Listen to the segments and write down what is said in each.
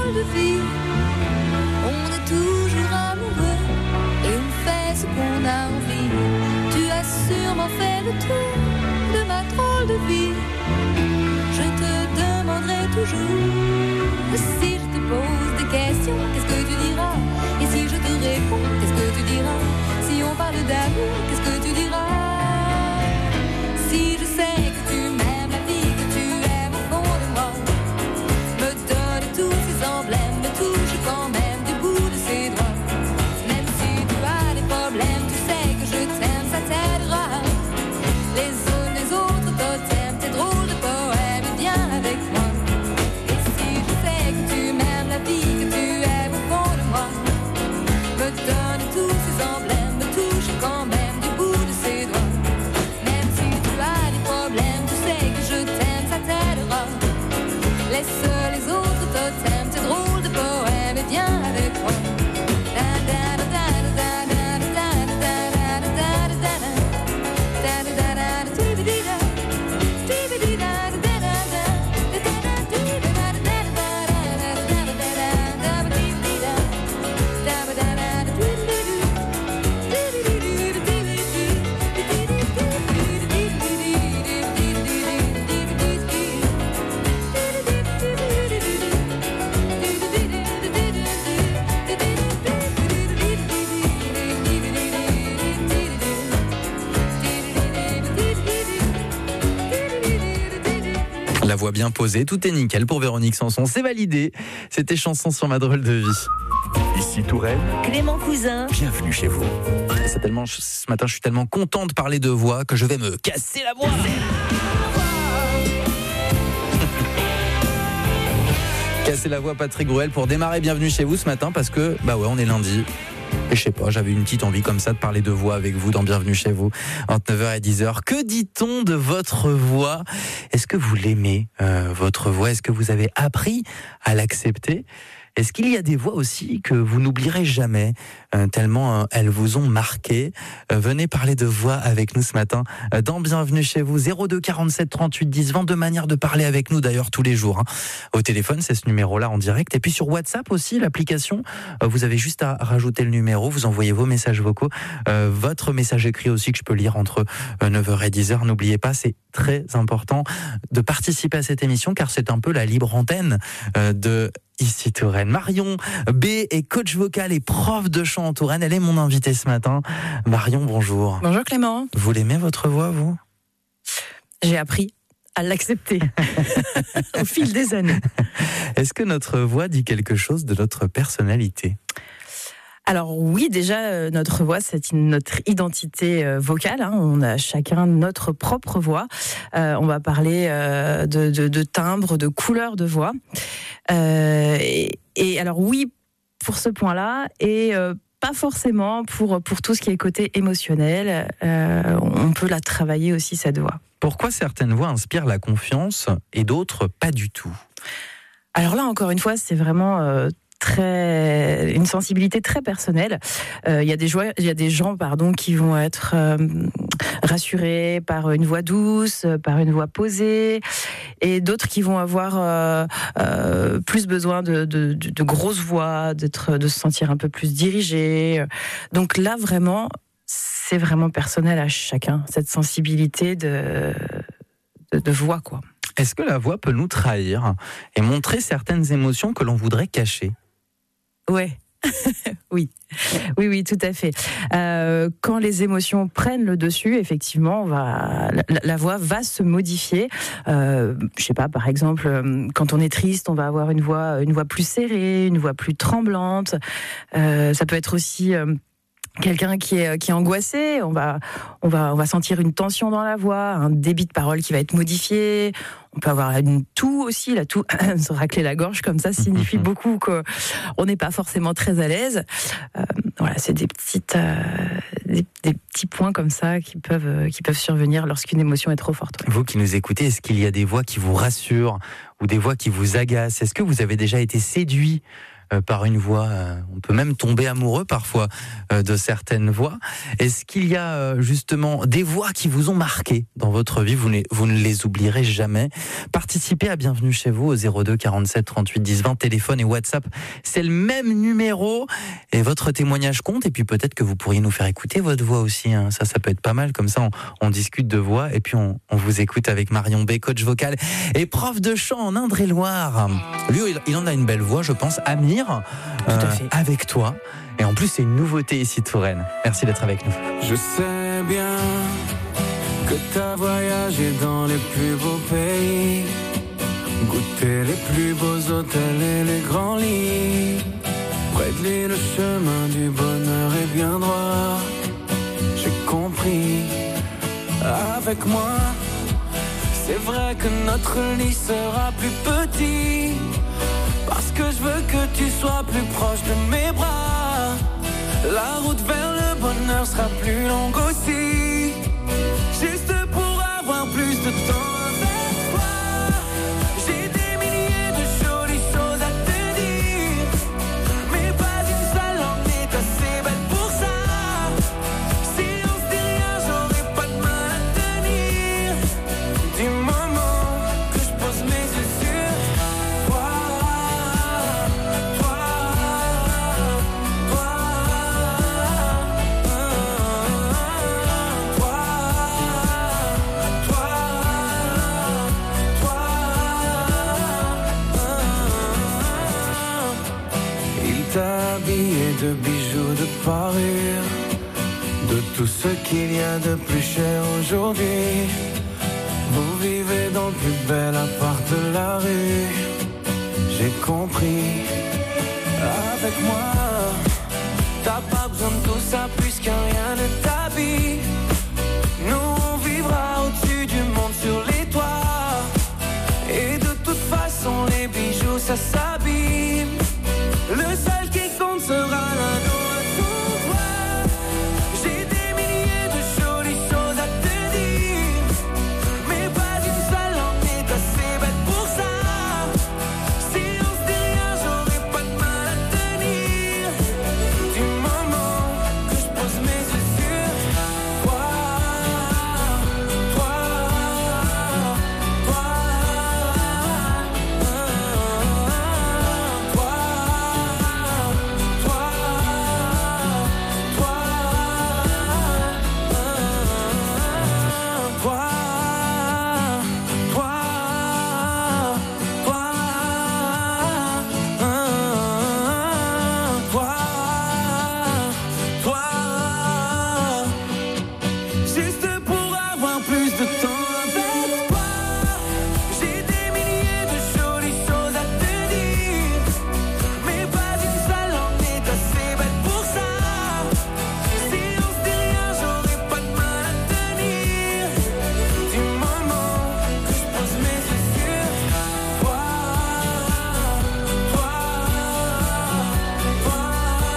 drôle de vie. On est toujours amoureux et on fait ce qu'on a envie. Tu as sûrement fait le tour de ma drôle de vie. Je te demanderai toujours si je te pose des questions, qu'est-ce que tu diras? Et si je te réponds, qu'est-ce que tu diras? Si on parle d'amour, qu'est-ce que tu diras? Si je sais que tu m'aimes, la vie que tu aimes au fond de moi, me donne tous ces emblèmes, me touche quand même du bout de ses doigts. Même si tu as des problèmes, tu sais que je t'aime, ça t'aidera. Les autres totems, tes drôles de poèmes, viens avec moi. Et si je sais que tu m'aimes, la vie que tu aimes au fond de moi, me donne tous ces emblèmes, me touche quand même du bout de ses doigts. Même si tu as des problèmes, tu sais que je t'aime, ça t'aidera. Laisse les autres totems, tes drôles de poèmes, et viens avec moi. La voix bien posée, tout est nickel pour Véronique Sanson, c'est validé. C'était Chanson sur ma drôle de vie. Ici Touraine, Clément Cousin. bienvenue chez vous. Ce matin, je suis tellement content de parler de voix que je vais me casser la voix. Casser la voix, Patrick Bruel, pour démarrer. Bienvenue chez vous ce matin parce que, on est lundi. Et je sais pas, j'avais une petite envie comme ça de parler de voix avec vous dans Bienvenue chez vous, entre 9h et 10h. Que dit-on de votre voix? Est-ce que vous l'aimez, votre voix? Est-ce que vous avez appris à l'accepter? Est-ce qu'il y a des voix aussi que vous n'oublierez jamais, tellement elles vous ont marqué? Venez parler de voix avec nous ce matin dans Bienvenue chez vous. 02 47 38 10 20, 2 manières de parler avec nous d'ailleurs tous les jours. Au téléphone, c'est ce numéro-là en direct. Et puis sur WhatsApp aussi, l'application, vous avez juste à rajouter le numéro, vous envoyez vos messages vocaux, votre message écrit aussi que je peux lire entre 9h et 10h. N'oubliez pas, c'est très important de participer à cette émission car c'est un peu la libre antenne de Ici Touraine. Marion B est coach vocal et prof de chant en Touraine. Elle est mon invitée ce matin. Marion, bonjour. Bonjour Clément. Vous l'aimez votre voix, vous? J'ai appris à l'accepter au fil des années. Est-ce que notre voix dit quelque chose de notre personnalité? Alors oui, déjà, notre voix, c'est notre identité vocale. On a chacun notre propre voix. On va parler de timbre, de couleur de voix. Et alors oui, pour ce point-là, et pas forcément pour tout ce qui est côté émotionnel. On peut la travailler aussi, cette voix. Pourquoi certaines voix inspirent la confiance et d'autres pas du tout? Alors là, encore une fois, c'est vraiment... une sensibilité très personnelle. Il y a des gens qui vont être rassurés par une voix douce, par une voix posée, et d'autres qui vont avoir plus besoin de grosses voix, de se sentir un peu plus dirigés. Donc là, vraiment, c'est vraiment personnel à chacun, cette sensibilité de voix, quoi. Est-ce que la voix peut nous trahir et montrer certaines émotions que l'on voudrait cacher? Ouais. Oui, tout à fait. Quand les émotions prennent le dessus, effectivement, la voix va se modifier. Je sais pas, par exemple, quand on est triste, on va avoir une voix plus serrée, une voix plus tremblante. Ça peut être aussi quelqu'un qui est angoissé. On va sentir une tension dans la voix, un débit de parole qui va être modifié. On peut avoir une toux aussi, la toux, se racler la gorge comme ça signifie beaucoup qu'on n'est pas forcément très à l'aise. Voilà, c'est des petits points comme ça qui peuvent survenir lorsqu'une émotion est trop forte. Ouais. Vous qui nous écoutez, est-ce qu'il y a des voix qui vous rassurent ou des voix qui vous agacent? Est-ce que vous avez déjà été séduit par une voix. On peut même tomber amoureux parfois de certaines voix. Est-ce qu'il y a justement des voix qui vous ont marqué dans votre vie, vous ne les oublierez jamais? Participez à Bienvenue chez vous au 02 47 38 10 20, téléphone et WhatsApp. C'est le même numéro et votre témoignage compte. Et puis peut-être que vous pourriez nous faire écouter votre voix aussi. Hein. Ça peut être pas mal. Comme ça, on discute de voix et puis on vous écoute avec Marion B, coach vocal et prof de chant en Indre-et-Loire. Lui, il en a une belle voix, je pense. Amir, Tout à fait. avec toi. Et en plus, c'est une nouveauté ici, Touraine. Merci d'être avec nous. Je sais bien que t'as voyagé dans les plus beaux pays, goûté les plus beaux hôtels et les grands lits. Près de lui, le chemin du bonheur est bien droit. J'ai compris. Avec moi, c'est vrai que notre lit sera plus petit, parce que je veux que tu sois plus proche de mes bras. La route vers le bonheur sera plus longue aussi, juste pour avoir plus de temps avec toi. J'ai des milliers de jolies choses à te dire, mais pas une seule en est assez belle pour ça. Si on se dit rien, j'aurais pas de mal à tenir. Du moment que je pose mes yeux sur toi, toi, toi, il t'a habillé de bijoux, de parures, de tout ce qu'il y a de plus cher aujourd'hui. Vous vivez dans le plus bel appart de la rue. J'ai compris. Avec moi, t'as pas besoin de tout ça puisque rien ne t'habille. Nous on vivra au-dessus du monde sur les toits. Et de toute façon les bijoux ça s'abîme. Le seul qui compte sera l'anneau à ton doigt. J'ai des milliers de jolies choses à te dire, mais pas une seule en est assez belle pour ça. Si on se dit rien, j'aurais pas de mal à tenir. Du moment que je pose mes yeux sur toi, toi, toi, toi, juste pour avoir plus de temps avec toi. J'ai des milliers de jolies choses à te dire, mais pas une seule en est assez belle pour ça. Si on se dit rien, j'aurais pas de mal à tenir. Du moment que je pose mes yeux sur toi, toi, toi, toi,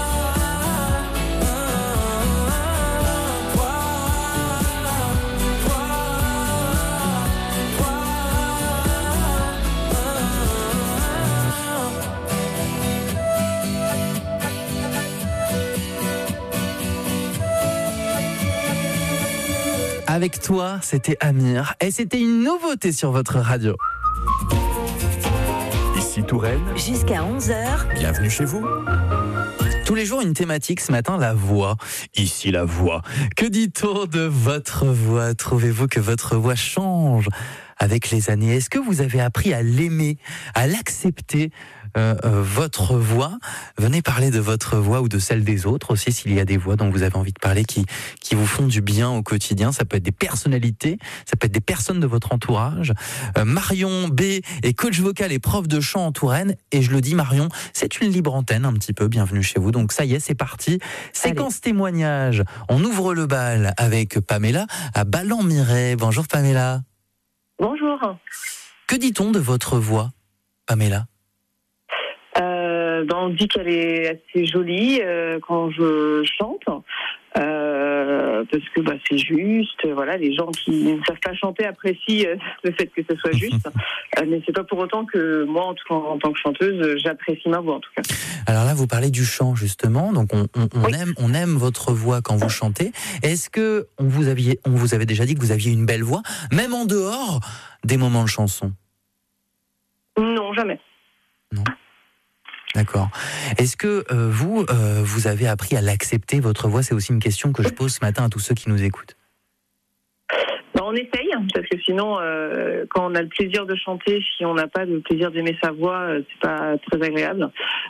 Avec toi, c'était Amir. Et c'était une nouveauté sur votre radio. Ici Touraine, Jusqu'à 11h, bienvenue chez vous. Tous les jours, une thématique. Ce matin, la voix. Ici, la voix. Que dit-on de votre voix? Trouvez-vous que votre voix change avec les années? Est-ce que vous avez appris à l'aimer, à l'accepter, votre voix? Venez parler de votre voix ou de celle des autres aussi, s'il y a des voix dont vous avez envie de parler qui vous font du bien au quotidien. Ça peut être des personnalités, ça peut être des personnes de votre entourage. Marion B est coach vocal et prof de chant en Touraine. Et je le dis, Marion, c'est une libre antenne un petit peu. Bienvenue chez vous. Donc ça y est, c'est parti. Séquence témoignage. On ouvre le bal avec Pamela à Ballan-Miret. Bonjour Pamela. Bonjour. Que dit-on de votre voix, Pamela? On dit qu'elle est assez jolie quand je chante. parce que c'est juste. Voilà, les gens qui ne savent pas chanter apprécient le fait que ce soit juste. Mais c'est pas pour autant que moi, en tout cas, en tant que chanteuse, j'apprécie ma voix en tout cas. Alors là, vous parlez du chant justement, donc on Oui. aime votre voix quand vous chantez. Est-ce que on vous avait déjà dit que vous aviez une belle voix, même en dehors des moments de chanson? Non, jamais. Non. D'accord. Est-ce que vous avez appris à l'accepter, votre voix? C'est aussi une question que je pose ce matin à tous ceux qui nous écoutent. On essaye, parce que sinon, quand on a le plaisir de chanter, si on n'a pas le plaisir d'aimer sa voix, c'est pas très agréable.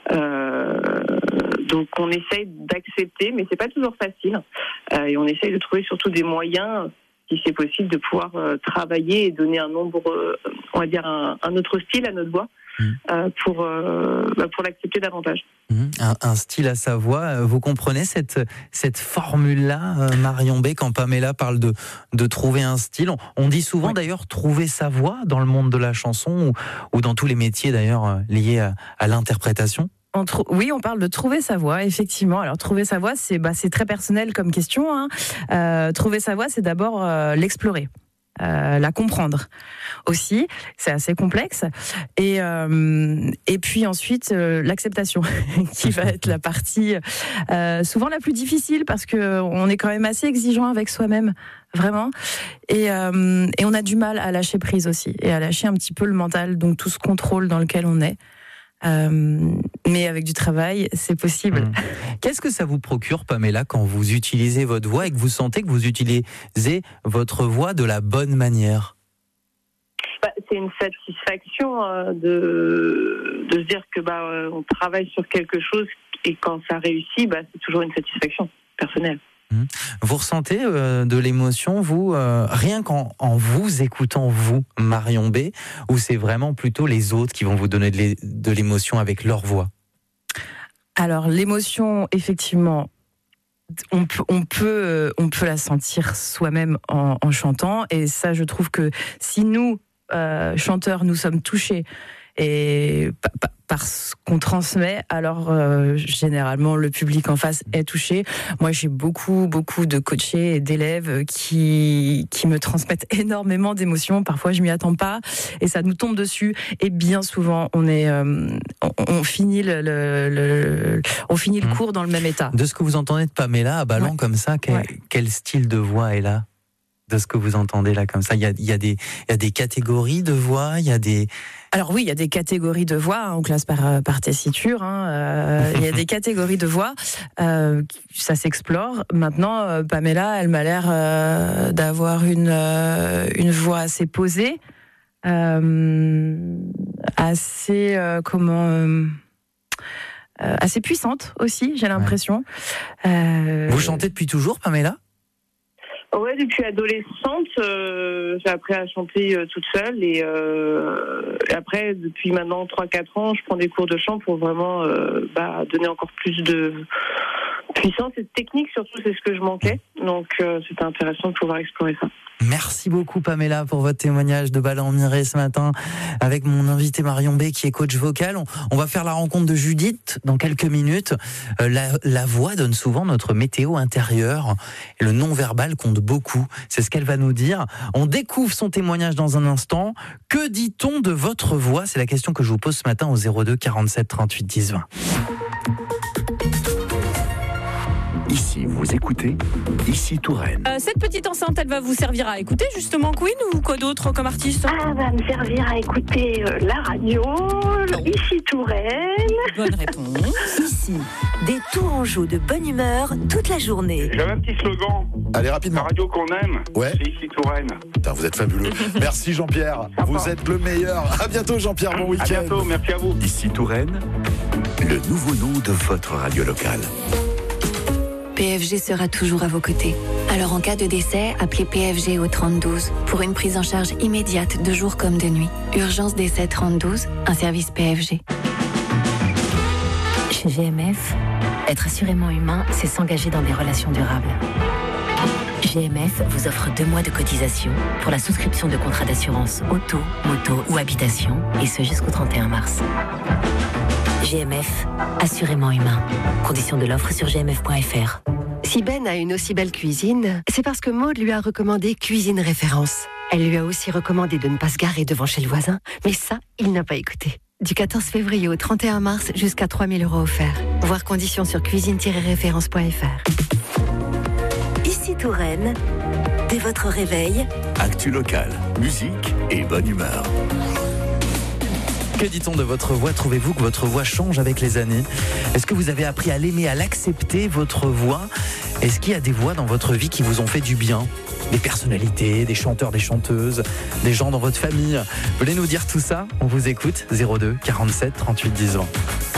Donc on essaye d'accepter, mais c'est pas toujours facile. Et on essaye de trouver surtout des moyens, si c'est possible, de pouvoir travailler et donner un autre style à notre voix. Pour l'accepter davantage. Un style à sa voix. Vous comprenez cette formule-là, Marion B, quand Pamela parle de trouver un style? On dit souvent d'ailleurs trouver sa voix dans le monde de la chanson ou dans tous les métiers d'ailleurs liés à l'interprétation. Oui, on parle de trouver sa voix, effectivement. Alors, trouver sa voix, c'est très personnel comme question. Trouver sa voix, c'est d'abord l'explorer. La comprendre aussi, c'est assez complexe, et puis ensuite l'acceptation qui va être la partie souvent la plus difficile, parce que on est quand même assez exigeant avec soi-même, vraiment, et on a du mal à lâcher prise aussi, et à lâcher un petit peu le mental, donc tout ce contrôle dans lequel on est. Mais avec du travail, c'est possible. Qu'est-ce que ça vous procure, Pamela, quand vous utilisez votre voix et que vous sentez que vous utilisez votre voix de la bonne manière? C'est une satisfaction de se dire que on travaille sur quelque chose, et quand ça réussit, c'est toujours une satisfaction personnelle. Vous ressentez de l'émotion, vous, rien qu'en vous écoutant, vous, Marion B, ou c'est vraiment plutôt les autres qui vont vous donner de l'émotion avec leur voix? Alors, l'émotion, effectivement, on peut la sentir soi-même en chantant, et ça, je trouve que si nous, chanteurs, nous sommes touchés et par ce qu'on transmet, alors généralement le public en face est touché. Moi, j'ai beaucoup de coachés et d'élèves qui me transmettent énormément d'émotions. Parfois, je m'y attends pas et ça nous tombe dessus. Et bien souvent, on finit le cours dans le même état. De ce que vous entendez de Pamela à ballon comme ça, quel style de voix est là? De ce que vous entendez là comme ça, il y a des catégories de voix, il y a des... Alors oui, il y a des catégories de voix, on classe par tessiture, il y a des catégories de voix, ça s'explore. Maintenant, Pamela, elle m'a l'air d'avoir une voix assez posée, assez assez puissante aussi, j'ai l'impression. Vous chantez depuis toujours, Pamela ? Ouais, depuis adolescente, j'ai appris à chanter toute seule, et après, depuis maintenant 3-4 ans, je prends des cours de chant pour vraiment donner encore plus de puissance et de technique, surtout c'est ce que je manquais, donc c'était intéressant de pouvoir explorer ça. Merci beaucoup, Pamela, pour votre témoignage de Ballon-Miré ce matin avec mon invité Marion B, qui est coach vocal. On va faire la rencontre de Judith dans quelques minutes. La voix donne souvent notre météo intérieure et le non-verbal compte beaucoup. C'est ce qu'elle va nous dire. On découvre son témoignage dans un instant. Que dit-on de votre voix? C'est la question que je vous pose ce matin au 02 47 38 10 20. Ici, vous écoutez Ici Touraine. Cette petite enceinte, elle va vous servir à écouter justement Queen ou quoi d'autre comme artiste? Elle va me servir à écouter la radio, Ici Touraine. Bonne réponse. Ici, des Tourangeaux de bonne humeur toute la journée. J'avais un petit slogan. Allez, La rapidement. radio qu'on aime, c'est Ici Touraine. Putain, vous êtes fabuleux. Merci Jean-Pierre. Vous êtes le meilleur. À bientôt Jean-Pierre, bon week-end. À bientôt, merci à vous. Ici Touraine, le nouveau nom de votre radio locale. PFG sera toujours à vos côtés. Alors en cas de décès, appelez PFG au 3012 pour une prise en charge immédiate de jour comme de nuit. Urgence décès 3012, un service PFG. Chez GMF, être assurément humain, c'est s'engager dans des relations durables. GMF vous offre 2 mois de cotisation pour la souscription de contrats d'assurance auto, moto ou habitation, et ce jusqu'au 31 mars. GMF, assurément humain. Conditions de l'offre sur gmf.fr. Si Ben a une aussi belle cuisine, c'est parce que Maud lui a recommandé Cuisine Référence. Elle lui a aussi recommandé de ne pas se garer devant chez le voisin, mais ça, il n'a pas écouté. Du 14 février au 31 mars, jusqu'à 3 000 € offerts. Voir conditions sur cuisine-référence.fr. Ici Touraine, dès votre réveil, Actu locale, musique et bonne humeur. Que dit-on de votre voix ? Trouvez-vous que votre voix change avec les années ? Est-ce que vous avez appris à l'aimer, à l'accepter, votre voix ? Est-ce qu'il y a des voix dans votre vie qui vous ont fait du bien ? Des personnalités, des chanteurs, des chanteuses, des gens dans votre famille ? Venez nous dire tout ça, on vous écoute. 02 47 38 10 20.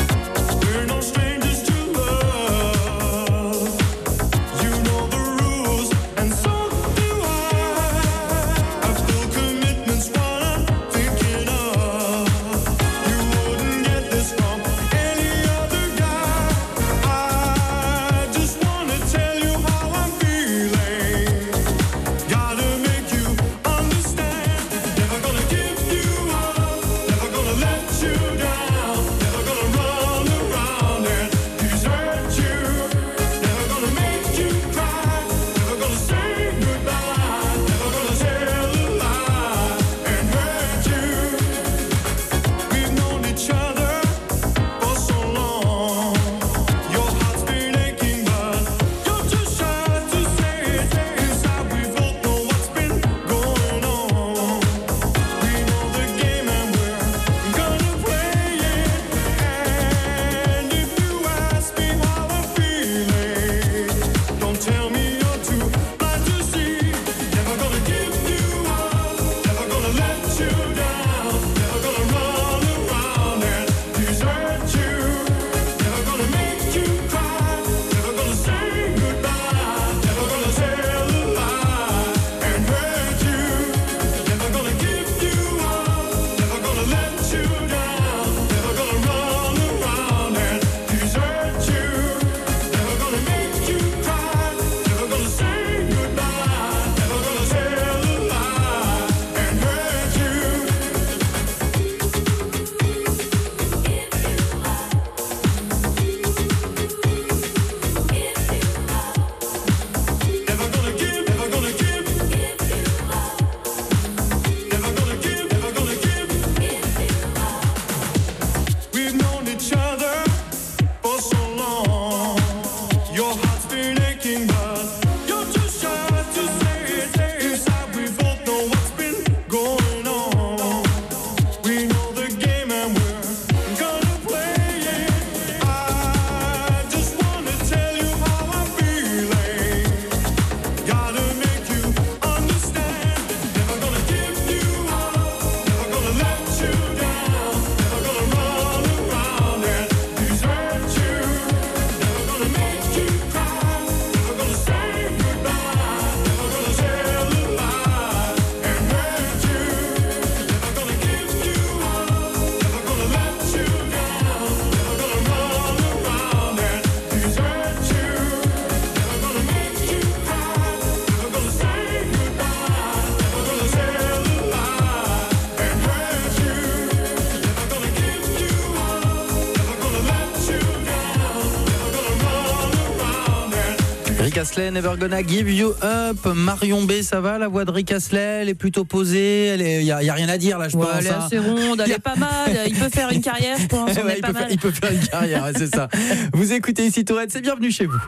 Rick Astley, Never Gonna Give You Up. Marion B, ça va, la voix de Rick Astley, elle est plutôt posée, il y a rien à dire là, je pense. Elle est assez ronde, elle est pas mal, il peut faire une carrière, je pense. Ouais, il peut faire une carrière, ouais, c'est ça. Vous écoutez ici Touraine, c'est bienvenue chez vous.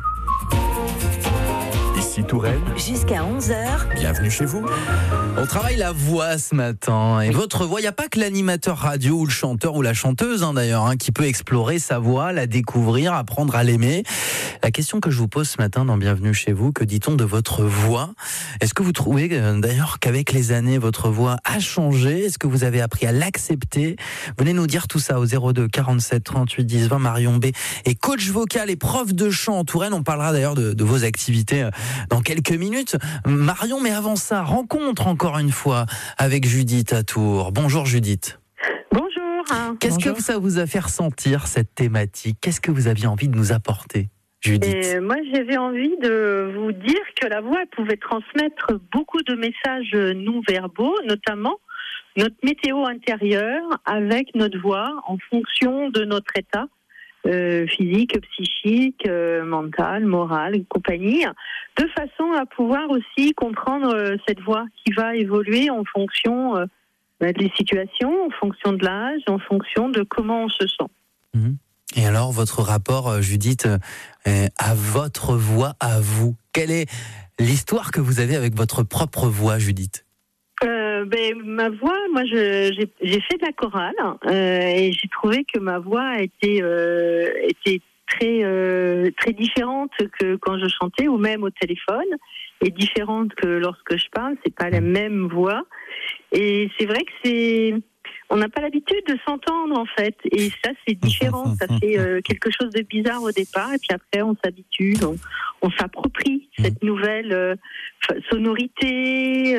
Ici Touraine. Jusqu'à 11h. Bienvenue chez vous. On travaille la voix ce matin. Et votre voix, il n'y a pas que l'animateur radio ou le chanteur ou la chanteuse d'ailleurs qui peut explorer sa voix, la découvrir, apprendre à l'aimer. La question que je vous pose ce matin dans Bienvenue chez vous, que dit-on de votre voix ? Est-ce que vous trouvez d'ailleurs qu'avec les années, votre voix a changé ? Est-ce que vous avez appris à l'accepter ? Venez nous dire tout ça au 02 47 38 10 20. Marion B est coach vocal et prof de chant en Touraine. On parlera d'ailleurs de vos activités dans quelques minutes. Marion, mais avant ça, rencontre encore une fois avec Judith à Tours. Bonjour Judith. Bonjour. Qu'est-ce que ça vous a fait ressentir cette thématique ? Qu'est-ce que vous aviez envie de nous apporter, Judith ? Et moi, j'avais envie de vous dire que la voix pouvait transmettre beaucoup de messages non-verbaux, notamment notre météo intérieure avec notre voix en fonction de notre état. physique, psychique, mentale, morale et compagnie, de façon à pouvoir aussi comprendre cette voix qui va évoluer en fonction des situations, en fonction de l'âge, en fonction de comment on se sent. Et alors, votre rapport, Judith, à votre voix, à vous, quelle est l'histoire que vous avez avec votre propre voix, Judith ? Ma voix, moi j'ai fait de la chorale et j'ai trouvé que ma voix était très différente que quand je chantais ou même au téléphone, et différente que lorsque je parle. C'est pas la même voix, et c'est vrai que on n'a pas l'habitude de s'entendre en fait, et ça c'est différent. Ça fait quelque chose de bizarre au départ, et puis après on s'habitue, on s'approprie cette nouvelle sonorité,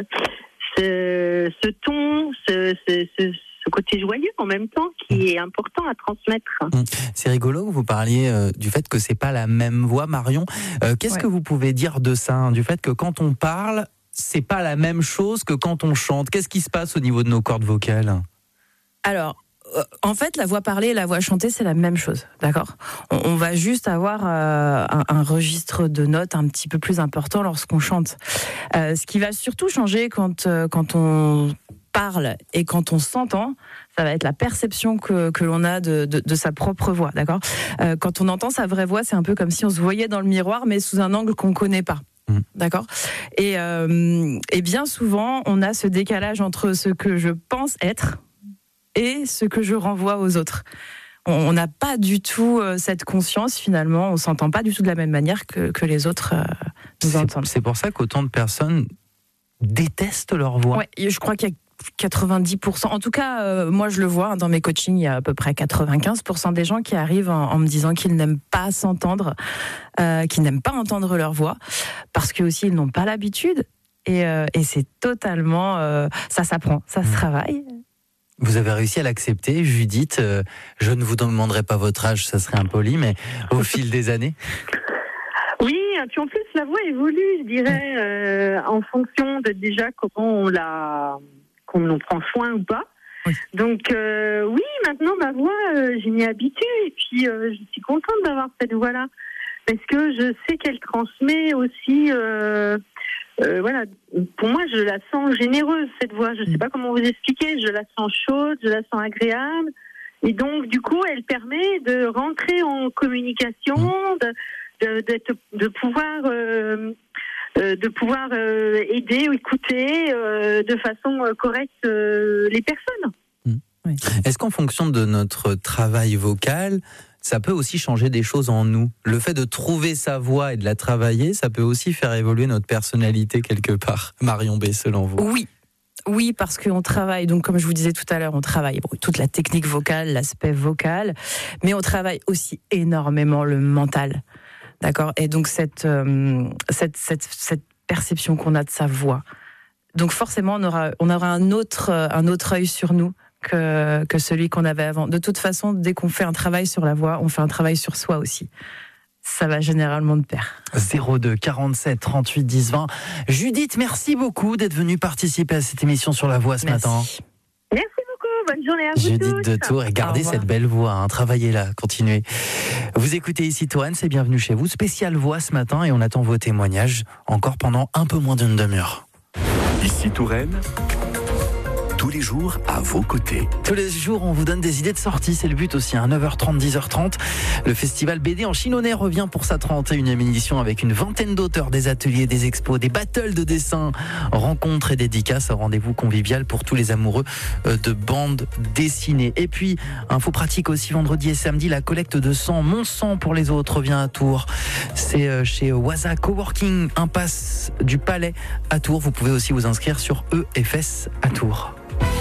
ce ton, ce côté joyeux en même temps qui est important à transmettre. C'est rigolo que vous parliez du fait que c'est pas la même voix, Marion. Qu'est-ce que vous pouvez dire de ça, du fait que quand on parle, c'est pas la même chose que quand on chante? Qu'est-ce qui se passe au niveau de nos cordes vocales? Alors, en fait, la voix parlée et la voix chantée, c'est la même chose, d'accord ? On va juste avoir un registre de notes un petit peu plus important lorsqu'on chante. Ce qui va surtout changer quand on parle et quand on s'entend, ça va être la perception que l'on a de sa propre voix, d'accord ? Quand on entend sa vraie voix, c'est un peu comme si on se voyait dans le miroir, mais sous un angle qu'on ne connaît pas. D'accord ? Et bien souvent, on a ce décalage entre ce que je pense être et ce que je renvoie aux autres. On n'a pas du tout cette conscience, finalement, on ne s'entend pas du tout de la même manière que les autres nous entendent. C'est pour ça qu'autant de personnes détestent leur voix. Ouais, je crois qu'il y a 90%, en tout cas, moi je le vois, dans mes coachings, il y a à peu près 95% des gens qui arrivent en me disant qu'ils n'aiment pas s'entendre, qu'ils n'aiment pas entendre leur voix, parce que aussi ils n'ont pas l'habitude, et c'est totalement, ça s'apprend, ça se travaille. Vous avez réussi à l'accepter, Judith. Je ne vous demanderai pas votre âge, ça serait impoli, mais au fil des années. Oui, et puis en plus la voix évolue, je dirais, en fonction de déjà comment qu'on en prend soin ou pas. Oui. Donc oui, maintenant ma voix, j'y m'y habitue, et puis je suis contente d'avoir cette voix-là, parce que je sais qu'elle transmet aussi. Voilà, pour moi, je la sens généreuse, cette voix. Je ne sais pas comment vous expliquer. Je la sens chaude, je la sens agréable. Et donc, du coup, elle permet de rentrer en communication, de pouvoir aider ou écouter de façon correcte les personnes. Oui. Est-ce qu'en fonction de notre travail vocal, ça peut aussi changer des choses en nous? Le fait de trouver sa voix et de la travailler, ça peut aussi faire évoluer notre personnalité quelque part. Marion B, selon vous? Oui, parce qu'on travaille, donc comme je vous disais tout à l'heure, on travaille toute la technique vocale, l'aspect vocal, mais on travaille aussi énormément le mental. D'accord ? Et donc cette perception qu'on a de sa voix. Donc forcément, on aura un autre œil sur nous que celui qu'on avait avant. De toute façon, dès qu'on fait un travail sur la voix, on fait un travail sur soi aussi. Ça va généralement de pair. 02 47 38 10 20. Judith, merci beaucoup d'être venue participer à cette émission sur la voix ce matin. Merci beaucoup, bonne journée à vous. Judith de Tours, et gardez cette belle voix, travaillez-la, continuez. Vous écoutez ici Touraine, c'est Bienvenue chez vous, spéciale voix ce matin, et on attend vos témoignages encore pendant un peu moins d'une demi-heure. Ici Touraine, tous les jours à vos côtés. Tous les jours, on vous donne des idées de sortie, c'est le but aussi, 9h30, 10h30. Le festival BD en Chilonais revient pour sa 31e édition avec une vingtaine d'auteurs, des ateliers, des expos, des battles de dessin, rencontres et dédicaces, un rendez-vous convivial pour tous les amoureux de bande dessinée. Et puis, info pratique aussi, vendredi et samedi, la collecte de sang, Mon sang pour les autres revient à Tours. C'est chez Waza Coworking, impasse du Palais à Tours. Vous pouvez aussi vous inscrire sur EFS à Tours.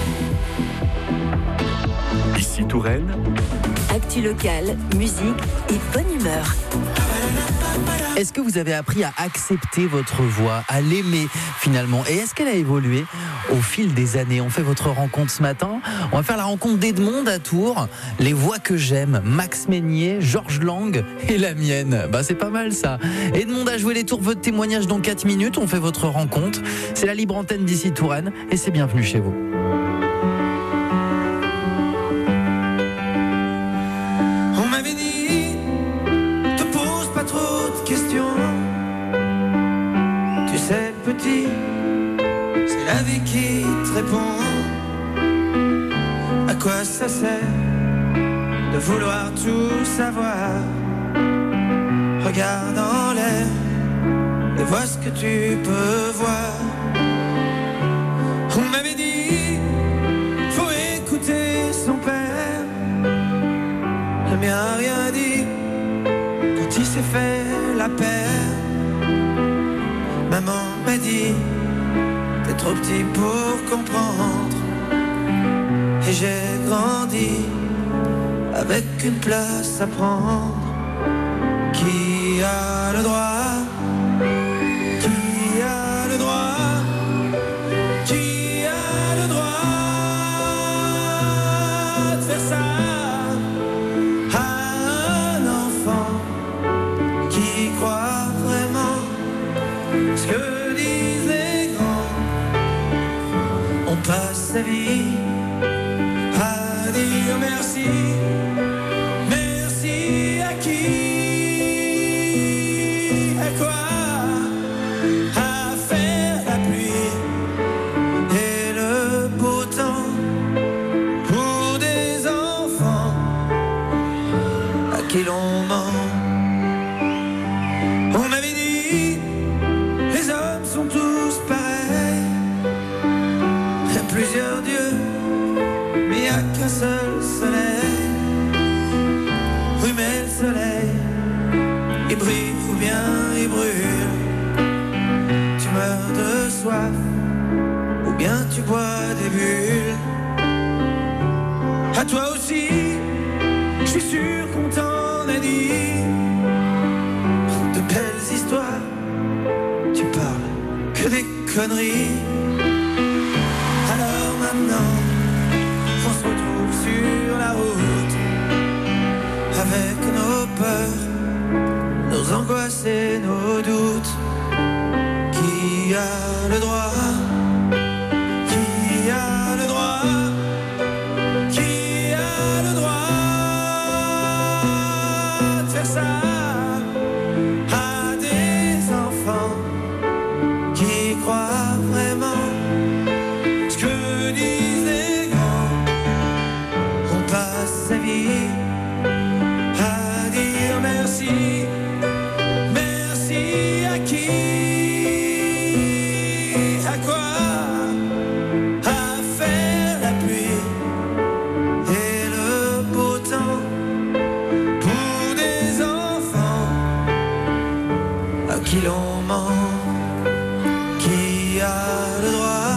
Ici Touraine, actu locale, musique et bonne humeur. Est-ce que vous avez appris à accepter votre voix, à l'aimer finalement? Et est-ce qu'elle a évolué au fil des années? On fait votre rencontre ce matin. On va faire la rencontre d'Edmond à Tours. Les voix que j'aime, Max Meignier, Georges Lang et la mienne. C'est pas mal ça. Edmond a joué les tours, votre témoignage dans 4 minutes. On fait votre rencontre. C'est la libre antenne d'ici Touraine et c'est Bienvenue chez vous. On m'avait dit te répond. À quoi ça sert de vouloir tout savoir? Regarde en l'air et vois ce que tu peux voir. On m'avait dit, faut écouter son père. Le mien a rien dit quand il s'est fait la paire. Maman m'a dit, t'es trop petit pour comprendre. Et j'ai grandi avec une place à prendre. Qui a le droit? Qui a le droit? Qui a le droit de faire ça à un enfant qui croit vraiment ce que disent les grands? On passe sa vie à dire merci. Merci à qui? À quoi? À faire la pluie et le beau temps pour des enfants à qui l'on ment. On m'avait dit, les hommes sont tous pareils. Il y a plusieurs dieux, mais il n'y a qu'un seul soleil. Oui, mais le soleil, il brille ou bien il brûle. Tu meurs de soif ou bien tu bois des bulles. À toi aussi, je suis sûr qu'on t'en a dit de belles histoires. Tu parles que des conneries. Alors maintenant, on se retrouve sur la route avec nos peurs, nos angoisses et nos doutes. Qui a le droit? Qui a le droit? Qui a le droit de faire ça à des enfants qui croient vraiment ce que disent les grands? On passe sa vie à dire merci. Merci à qui? À quoi? À faire la pluie et le beau temps pour des enfants à qui l'on ment. Qui a le droit?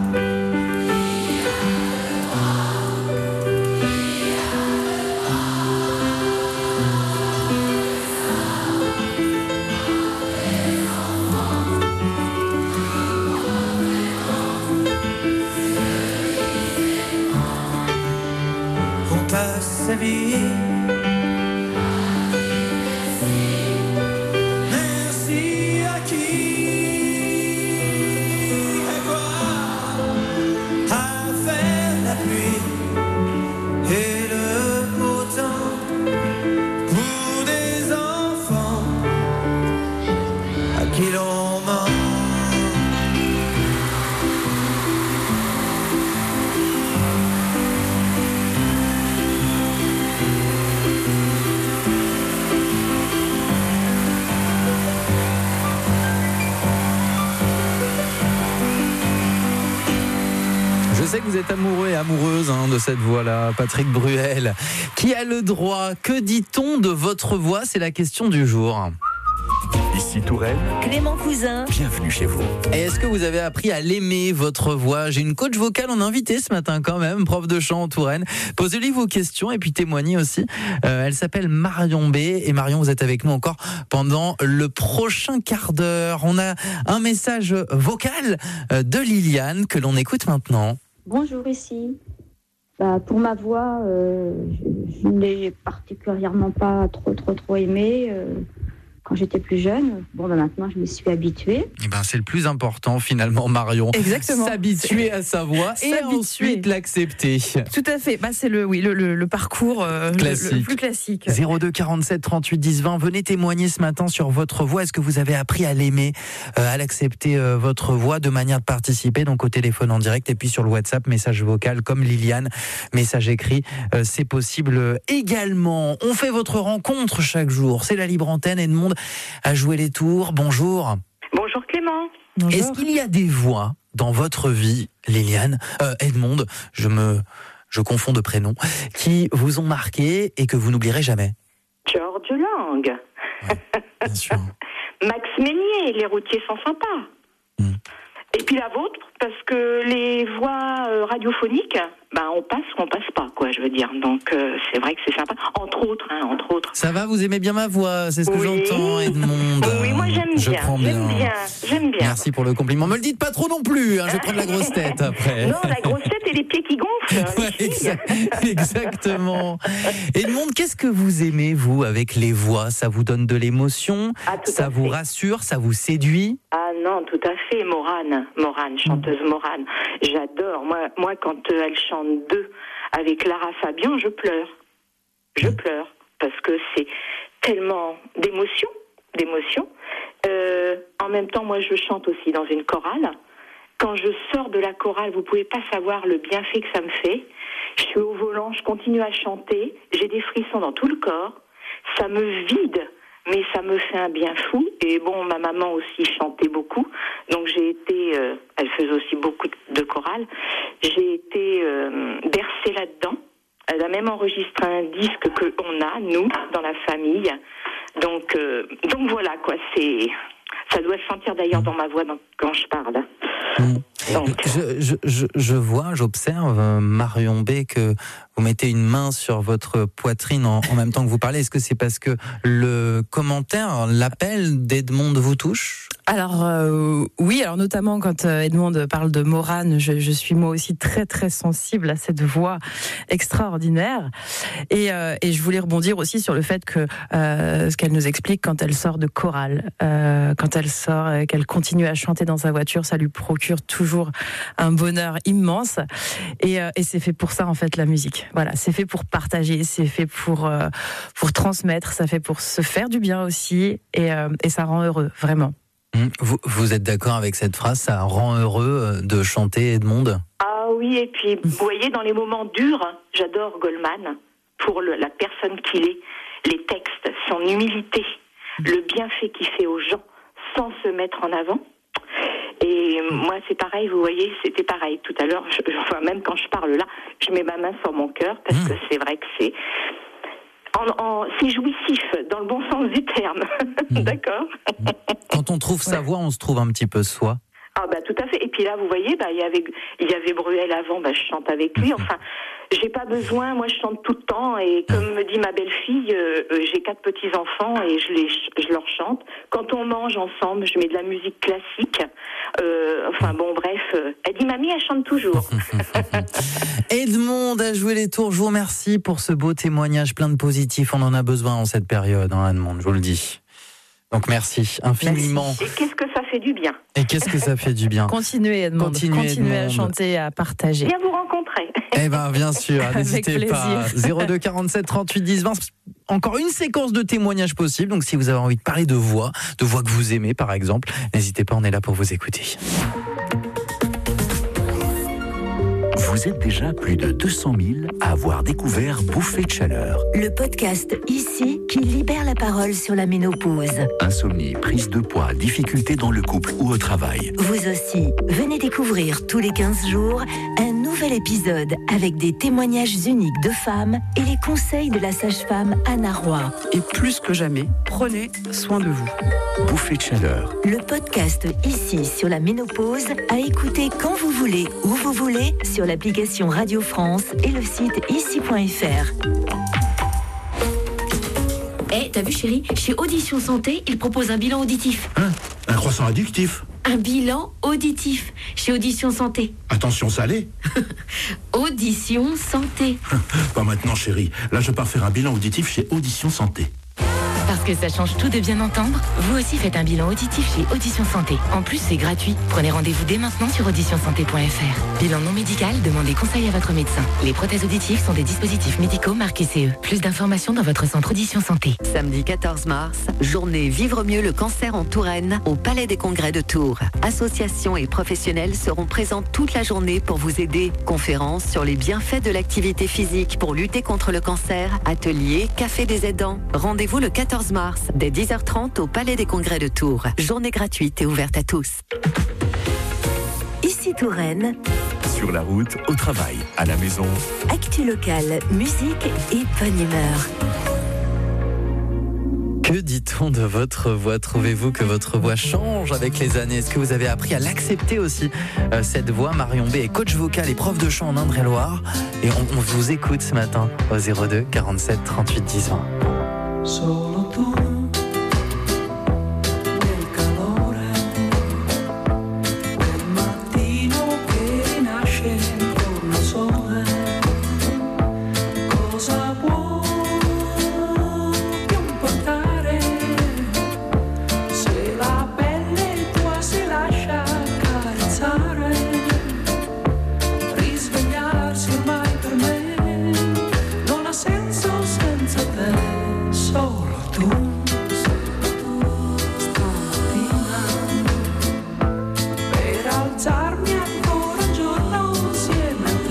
On passe sa vie. Merci à qui? À quoi? À faire la pluie et le beau temps pour des enfants à qui l'on ment. Je sais que vous êtes amoureux et amoureuse de cette voix-là, Patrick Bruel. Qui a le droit? Que dit-on de votre voix? C'est la question du jour. Ici Touraine, Clément Cousin. bienvenue chez vous. Et est-ce que vous avez appris à l'aimer, votre voix? J'ai une coach vocale en invité ce matin quand même, prof de chant en Touraine. Posez-lui vos questions et puis témoignez aussi. Elle s'appelle Marion B. Et Marion, vous êtes avec nous encore pendant le prochain quart d'heure. On a un message vocal de Liliane que l'on écoute maintenant. Bonjour ici. Pour ma voix, je ne l'ai particulièrement pas trop aimée. quand j'étais plus jeune. Bon, maintenant, je me suis habituée. Eh ben, c'est le plus important finalement, Marion. Exactement. S'habituer à sa voix et ensuite l'accepter. Tout à fait. Bah, c'est le parcours le plus classique. 02 47 38 10 20. Venez témoigner ce matin sur votre voix. Est-ce que vous avez appris à l'aimer, à l'accepter, votre voix, de manière de participer, donc au téléphone en direct et puis sur le WhatsApp, message vocal comme Liliane, message écrit, c'est possible également. On fait votre rencontre chaque jour. C'est la libre antenne. Edmond a joué les tours. Bonjour. Bonjour Clément. Bonjour. Est-ce qu'il y a des voix dans votre vie, Liliane, Edmond, je confonds de prénoms, qui vous ont marqué et que vous n'oublierez jamais? George Lang. Ouais, bien sûr. Max Meignier, les routiers sont sympas. Et puis la vôtre, parce que les voix radiophoniques, on passe ou on passe pas, quoi, je veux dire. Donc c'est vrai que c'est sympa. Entre autres. Ça va, vous aimez bien ma voix, c'est ce que j'entends, Edmond. Oui, moi j'aime bien. Merci pour le compliment. Me le dites pas trop non plus, je vais prendre la grosse tête après. Non, la grosse tête et les pieds qui gonflent. Ouais, exactement. Edmond, qu'est-ce que vous aimez, vous, avec les voix? Ça vous donne de l'émotion? Ça vous rassure? Ça vous séduit? Ah non, tout à fait. Morane, chanteuse Morane. J'adore. Moi, quand elle chante deux avec Lara Fabian, je pleure. Je pleure. Parce que c'est tellement d'émotions. En même temps, moi, je chante aussi dans une chorale. Quand je sors de la chorale, vous pouvez pas savoir le bienfait que ça me fait. Je suis au volant, je continue à chanter. J'ai des frissons dans tout le corps. Ça me vide. Mais ça me fait un bien fou. Et bon, ma maman aussi chantait beaucoup. Donc j'ai été... elle faisait aussi beaucoup de chorale. J'ai été bercée là-dedans. Elle a même enregistré un disque qu'on a, nous, dans la famille. Donc voilà, quoi. Ça doit se sentir d'ailleurs dans ma voix quand je parle. Donc. J'observe, Marion B, que vous mettez une main sur votre poitrine en même temps que vous parlez. Est-ce que c'est parce que le commentaire, l'appel d'Edmond vous touche? Alors oui, alors notamment quand Edmond parle de Morane, je suis moi aussi très très sensible à cette voix extraordinaire. Et je voulais rebondir aussi sur le fait que ce qu'elle nous explique quand elle sort de chorale, quand elle sort, qu'elle continue à chanter dans sa voiture, ça lui procure toujours un bonheur immense. Et c'est fait pour ça en fait la musique. Voilà, c'est fait pour partager, c'est fait pour transmettre, ça fait pour se faire du bien aussi, et ça rend heureux, vraiment. Vous êtes d'accord avec cette phrase, ça rend heureux de chanter, Edmond? Ah oui, et puis vous voyez, dans les moments durs, j'adore Goldman pour la personne qu'il est, les textes, son humilité, le bienfait qu'il fait aux gens sans se mettre en avant. Et moi, c'est pareil, vous voyez, c'était pareil tout à l'heure. Même quand je parle là, je mets ma main sur mon cœur parce que c'est vrai que c'est jouissif, dans le bon sens du terme. D'accord. Quand on trouve sa voix, on se trouve un petit peu soi. Ah tout à fait. Et puis là, vous voyez, il y avait Bruel avant, je chante avec lui. Enfin, j'ai pas besoin, moi je chante tout le temps. Et comme me dit ma belle-fille, j'ai 4 petits-enfants et je leur chante. Quand on mange ensemble, je mets de la musique classique. Elle dit, mamie, elle chante toujours. Edmond a joué les tours. Je vous remercie pour ce beau témoignage plein de positifs. On en a besoin en cette période, Edmond, je vous le dis. Donc merci infiniment. Merci. Et qu'est-ce que ça fait du bien. Et qu'est-ce que ça fait du bien. Continuez, Edmond. Continuez à chanter, à partager. Bien vous rencontrer. Bien sûr, n'hésitez pas. 02 47 38 10 20. Encore une séquence de témoignages possible. Donc si vous avez envie de parler de voix que vous aimez par exemple, n'hésitez pas, on est là pour vous écouter. Vous êtes déjà plus de 200 000 à avoir découvert Bouffée de chaleur. Le podcast Ici qui libère la parole sur la ménopause. Insomnie, prise de poids, difficultés dans le couple ou au travail. Vous aussi, venez découvrir tous les 15 jours un nouvel épisode avec des témoignages uniques de femmes et les conseils de la sage-femme Anna Roy. Et plus que jamais, prenez soin de vous. Bouffée de chaleur. Le podcast Ici sur la ménopause à écouter quand vous voulez, où vous voulez, sur l'application Radio France et le site ici.fr. T'as vu chérie, chez Audition Santé, ils proposent un bilan auditif. Un croissant addictif. Un bilan auditif chez Audition Santé. Attention salé. Audition Santé. Pas maintenant chérie, là je pars faire un bilan auditif chez Audition Santé. Parce que ça change tout de bien entendre, vous aussi faites un bilan auditif chez Audition Santé. En plus, c'est gratuit. Prenez rendez-vous dès maintenant sur auditionsanté.fr. Bilan non médical, demandez conseil à votre médecin. Les prothèses auditives sont des dispositifs médicaux marqués CE. Plus d'informations dans votre centre Audition Santé. Samedi 14 mars, journée Vivre mieux le cancer en Touraine, au Palais des Congrès de Tours. Associations et professionnels seront présents toute la journée pour vous aider. Conférences sur les bienfaits de l'activité physique pour lutter contre le cancer, ateliers, café des aidants. Rendez-vous le 14 mars, dès 10h30 au Palais des Congrès de Tours. Journée gratuite et ouverte à tous. Ici Touraine. Sur la route, au travail, à la maison. Actu locale, musique et bonne humeur. Que dit-on de votre voix? Trouvez-vous que votre voix change avec les années? Est-ce que vous avez appris à l'accepter aussi, cette voix? Marion B est coach vocal et prof de chant en Indre-et-Loire. Et on vous écoute ce matin au 02 47 38 10 20. Solo tu nel calore del mattino che nasce intorno al sole, cosa può più importare se la pelle tua si lascia accarezzare, risvegliarsi ormai per me non ha senso senza te. Solo tu, stamattina, per alzarmi ancora un giorno insieme a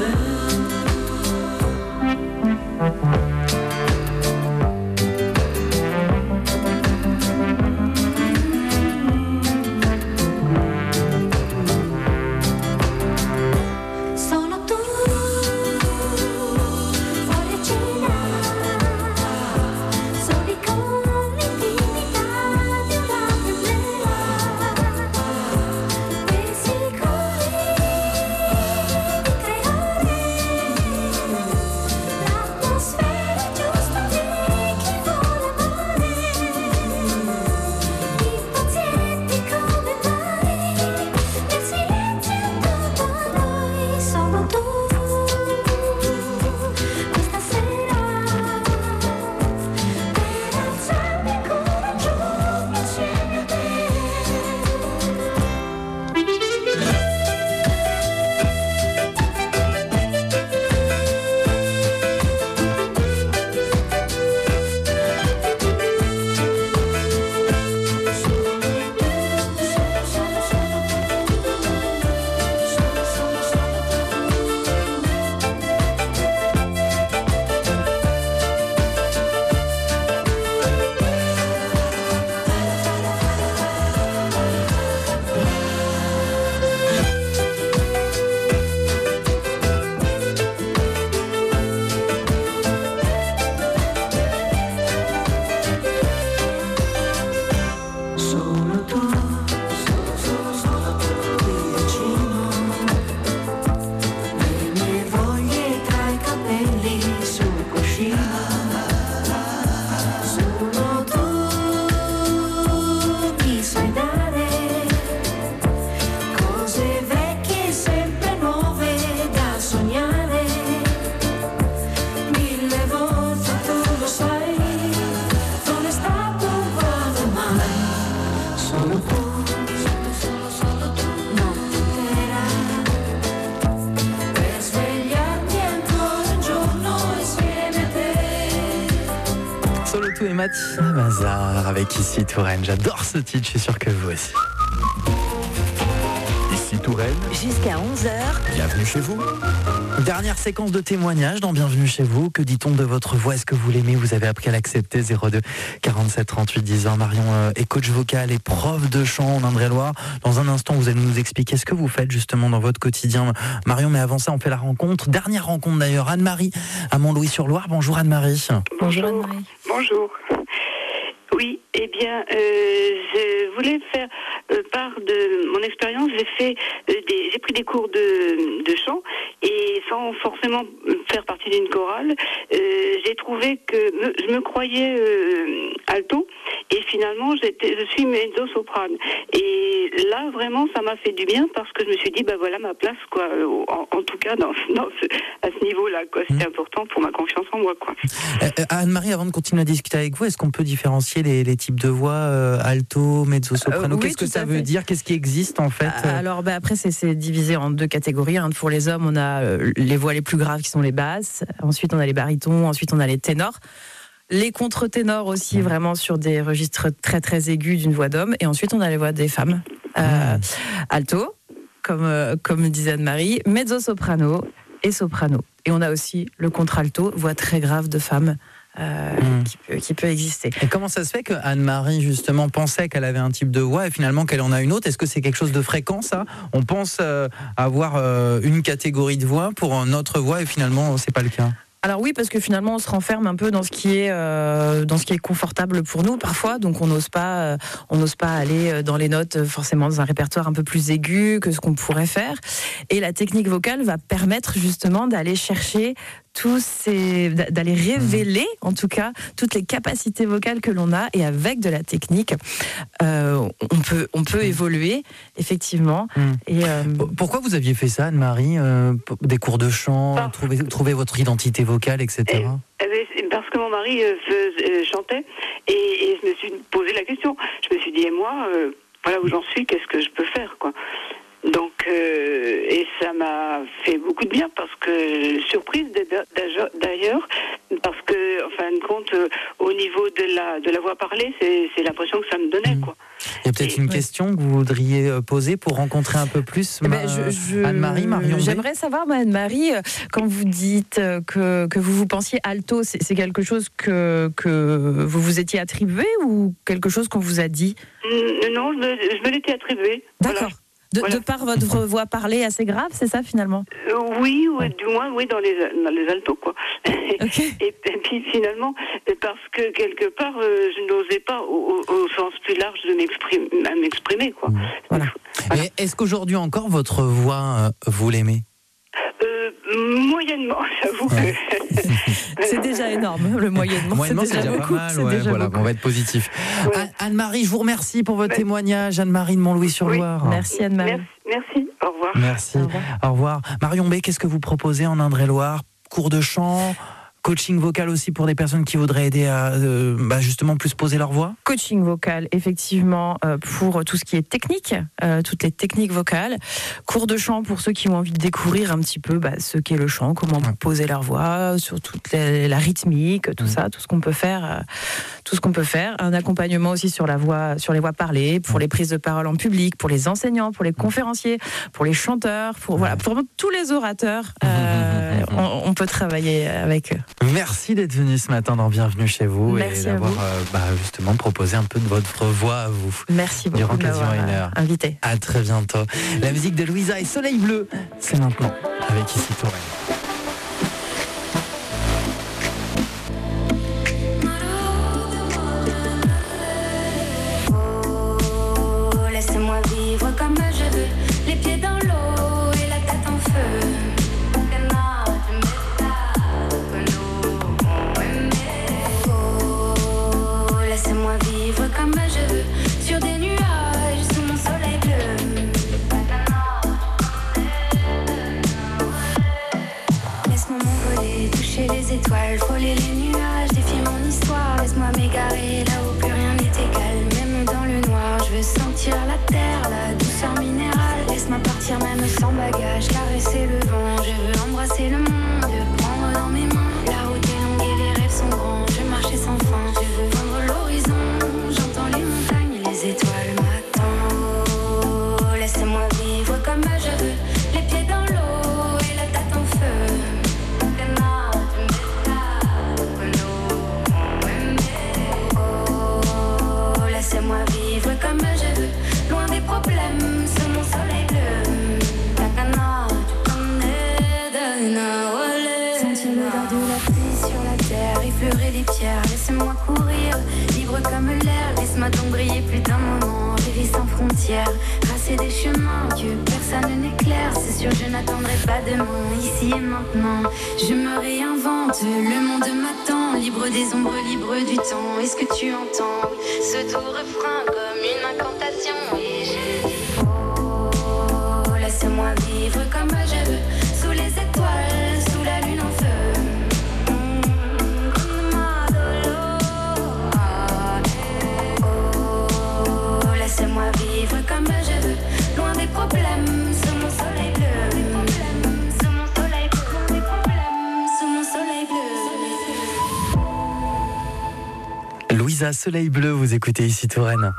Solo tu, voglio soli con l'intimità di una candela, e sicuri di creare l'atmosfera giusta di chi vuole amare, impazienti come mai, nel silenzio intorno a noi. Solo tu, questa sera, per alzarmi ancora un giorno insieme a te. solo tu, solo tu, qui vicino, le mie voglie tra i capelli sul cuscino. Solo tu mi sai dare cose vecchie sempre nuove da sognare. Mille volte tu lo sai, non è stato uguale mai. Solo tu, solo tu, notte intera, per svegliarmi ancora un giorno insieme a te. Solo tout et Mathieu Mazar avec Ici Touraine. J'adore ce titre, je suis sûr que vous aussi. Ici Touraine, Jusqu'à 11h. bienvenue chez vous. Dernière séquence de témoignages dans Bienvenue chez vous. Que dit-on de votre voix? Est-ce que vous l'aimez? Vous avez appris à l'accepter? 02 47 38 10 20. Marion est coach vocal et prof de chant en Indre-et-Loire. Dans un instant, vous allez nous expliquer ce que vous faites justement dans votre quotidien, Marion. Mais avant ça, on fait la rencontre. Dernière rencontre d'ailleurs. Anne-Marie à Montlouis-sur-Loire. Bonjour Anne-Marie. Bonjour Anne-Marie. Bonjour. Oui, eh bien, je voulais faire part de mon expérience. J'ai pris des cours de chant et sans forcément faire partie d'une chorale, j'ai trouvé que je me croyais alto Et finalement, je suis mezzo-soprane. Et là, vraiment, ça m'a fait du bien parce que je me suis dit, voilà ma place, quoi. En tout cas, à ce niveau-là, quoi. C'était important pour ma confiance en moi, quoi. Anne-Marie, avant de continuer à discuter avec vous, est-ce qu'on peut différencier les types de voix, alto, mezzo-soprano? Oui, qu'est-ce que ça veut dire? Qu'est-ce qui existe en fait? Alors après, c'est divisé en deux catégories. Pour les hommes, on a les voix les plus graves qui sont les basses. Ensuite, on a les barytons. Ensuite, on a les ténors. Les contre-ténors aussi, vraiment sur des registres très très aigus d'une voix d'homme. Et ensuite, on a les voix des femmes. Alto, comme disait Anne-Marie, mezzo-soprano et soprano. Et on a aussi le contre-alto, voix très grave de femme. Qui peut exister. Et comment ça se fait que Anne-Marie justement pensait qu'elle avait un type de voix et finalement qu'elle en a une autre? Est-ce que c'est quelque chose de fréquent, ça? On pense avoir une catégorie de voix pour notre voix et finalement c'est pas le cas. Alors oui, parce que finalement on se renferme un peu dans ce qui est confortable pour nous parfois, donc on n'ose pas aller dans les notes forcément dans un répertoire un peu plus aigu que ce qu'on pourrait faire. Et la technique vocale va permettre justement d'aller chercher d'aller révéler en tout cas toutes les capacités vocales que l'on a, et avec de la technique on peut évoluer effectivement. Et pourquoi vous aviez fait ça, Anne-Marie? Des cours de chant, trouver votre identité vocale, etc. Parce que mon mari chantait et je me suis posé la question. Je me suis dit, et moi, voilà où j'en suis, qu'est-ce que je peux faire, quoi. Donc, et ça m'a fait beaucoup de bien parce que, surprise d'ailleurs, parce que, en fin de compte, au niveau de la voix parlée, c'est l'impression que ça me donnait, quoi. Il y a peut-être une question que vous voudriez poser pour rencontrer un peu plus Anne-Marie, Marion B. J'aimerais savoir, Anne-Marie, quand vous dites que vous pensiez alto, c'est quelque chose que vous vous étiez attribué ou quelque chose qu'on vous a dit? Non, je me l'étais attribué. D'accord. Voilà. De par votre voix parlée assez grave, c'est ça finalement? Oui, du moins, oui, dans les altos, quoi. Okay. Et puis finalement, parce que quelque part, je n'osais pas, au sens plus large, de m'exprimer, quoi. Voilà. Mais est-ce qu'aujourd'hui encore, votre voix, vous l'aimez? Moyennement, j'avoue. Ouais. C'est déjà énorme, le moyennement. Moyennement, c'est déjà beaucoup. Pas mal, déjà beaucoup. On va être positif. Ouais. Anne-Marie, je vous remercie pour votre témoignage. Anne-Marie de Montlouis-sur-Loire. Oui. Merci Anne-Marie. Merci, au revoir. Merci, au revoir. Marion B, qu'est-ce que vous proposez en Indre-et-Loire? Cours de chant, coaching vocal aussi pour des personnes qui voudraient aider à justement plus poser leur voix? Coaching vocal, effectivement, pour tout ce qui est technique, toutes les techniques vocales. Cours de chant pour ceux qui ont envie de découvrir un petit peu ce qu'est le chant, comment poser leur voix, sur toute la rythmique, tout ça, tout ce qu'on peut faire. Un accompagnement aussi sur les voix parlées, pour les prises de parole en public, pour les enseignants, pour les conférenciers, pour les chanteurs, pour vraiment tous les orateurs. On peut travailler avec eux. Merci d'être venu ce matin dans Bienvenue chez vous. Merci et d'avoir justement proposé un peu de votre voix à vous. Merci beaucoup d'avoir invité. À très bientôt. La musique de Louisa et Soleil Bleu, c'est maintenant avec Ici Touraine. Laissez-moi vivre comme je veux, les pieds dans l'eau et la tête en feu. Laissez-moi vivre comme je veux, sur des nuages, sous mon soleil bleu. Laisse-moi m'envoler, toucher les étoiles, frôler les nuages, défier mon histoire. Laisse-moi m'égarer là où plus rien n'est égal, même dans le noir. Je veux sentir la terre, la douceur minérale. Laisse-moi partir même sans bagage, caresser le vent. Je veux embrasser le monde, le prendre dans mes mains. La route est longue et les rêves sont grands, je veux marcher sans fin. Je veux vendre l'horizon, j'entends les montagnes, les étoiles m'attendent. Laissez-moi vivre comme je veux, les pieds dans l'eau et la tête en feu. Laissez-moi vivre comme je veux, loin des problèmes, sous mon soleil bleu. Sentir l'odeur de la pluie sur la terre, effleurer les pierres, laissez-moi courir, libre comme l'air. Laisse-moi donc briller plus d'un moment, rêver sans frontières, tracer des chemins que personne personne n'éclaire. C'est sûr, je n'attendrai pas demain, ici et maintenant. Je me réinvente, le monde m'attend. Libre des ombres, libre du temps. Est-ce que tu entends ce doux refrain comme une incantation? Et je dis oh, laisse-moi vivre comme je veux, sous les étoiles, sous la lune en feu. Laisse-moi vivre comme je veux, loin des problèmes, sous mon soleil bleu. Sous mon soleil bleu, loin des problèmes, sous mon soleil bleu. Louisa, Soleil Bleu, vous écoutez ici Touraine.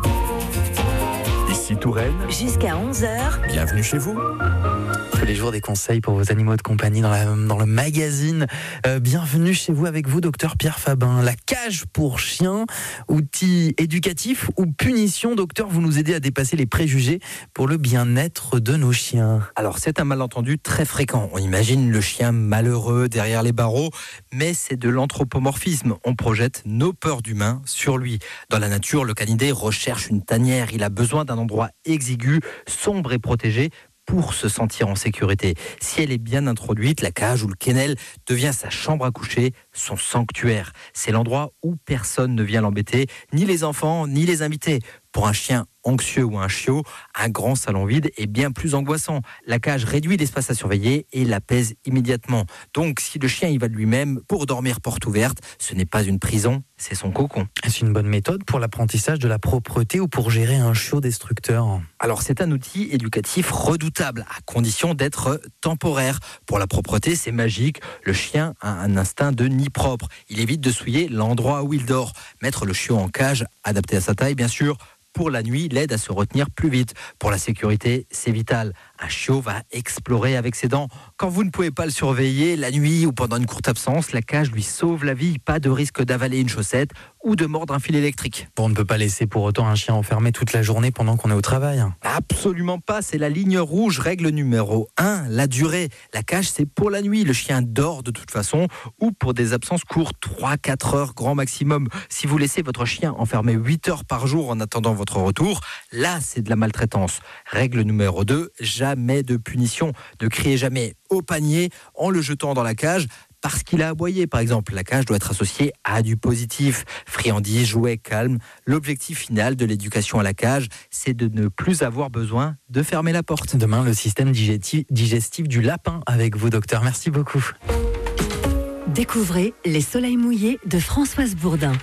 Ici Touraine. Jusqu'à 11h. Bienvenue chez vous. Tous les jours des conseils pour vos animaux de compagnie dans le magazine. Bienvenue chez vous, avec vous, docteur Pierre Fabin. La cage pour chiens, outil éducatif ou punition? Docteur, vous nous aidez à dépasser les préjugés pour le bien-être de nos chiens. Alors c'est un malentendu très fréquent. On imagine le chien malheureux derrière les barreaux, mais c'est de l'anthropomorphisme. On projette nos peurs d'humains sur lui. Dans la nature, le canidé recherche une tanière. Il a besoin d'un endroit exigu, sombre et protégé pour se sentir en sécurité. Si elle est bien introduite, la cage ou le kennel devient sa chambre à coucher, son sanctuaire. C'est l'endroit où personne ne vient l'embêter, ni les enfants, ni les invités. Pour un chien anxieux ou un chiot, un grand salon vide est bien plus angoissant. La cage réduit l'espace à surveiller et l'apaise immédiatement. Donc, si le chien y va de lui-même pour dormir porte ouverte, ce n'est pas une prison, c'est son cocon. Est-ce une bonne méthode pour l'apprentissage de la propreté ou pour gérer un chiot destructeur? Alors, c'est un outil éducatif redoutable, à condition d'être temporaire. Pour la propreté, c'est magique. Le chien a un instinct de nid propre. Il évite de souiller l'endroit où il dort. Mettre le chiot en cage, adapté à sa taille, bien sûr. Pour la nuit, l'aide à se retenir plus vite. Pour la sécurité, c'est vital. Un chiot va explorer avec ses dents. Quand vous ne pouvez pas le surveiller, la nuit ou pendant une courte absence, la cage lui sauve la vie. Pas de risque d'avaler une chaussette ou de mordre un fil électrique. On ne peut pas laisser pour autant un chien enfermé toute la journée pendant qu'on est au travail. Absolument pas, c'est la ligne rouge. Règle numéro 1, la durée. La cage, c'est pour la nuit. Le chien dort de toute façon ou pour des absences courtes, 3-4 heures grand maximum. Si vous laissez votre chien enfermé 8 heures par jour en attendant votre retour, là, c'est de la maltraitance. Règle numéro 2, jamais de punition. Ne criez jamais au panier en le jetant dans la cage parce qu'il a aboyé, par exemple. La cage doit être associée à du positif. Friandises, jouets, calme. L'objectif final de l'éducation à la cage, c'est de ne plus avoir besoin de fermer la porte. Demain, le système digestif du lapin avec vous, docteur. Merci beaucoup. Découvrez Les Soleils mouillés de Françoise Bourdin.